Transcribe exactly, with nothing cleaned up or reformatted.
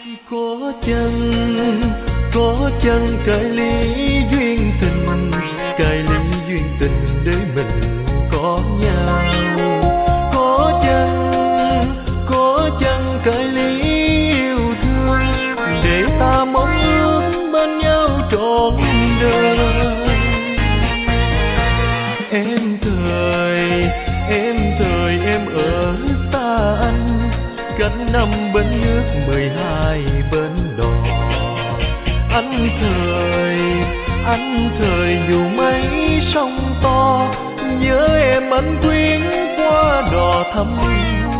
Có chăng, có chăng cái lý duyên tình, cái lý duyên tình để mình có nhau. Có chăng, có chăng cái lý yêu thương để ta mong ước bên nhau trọn đời. Em thời, em thời em ở xa anh, cách năm bến nước mười hai bến đò. Anh thời, anh thời dù mấy sóng to, nhớ em anh quyến qua đò thăm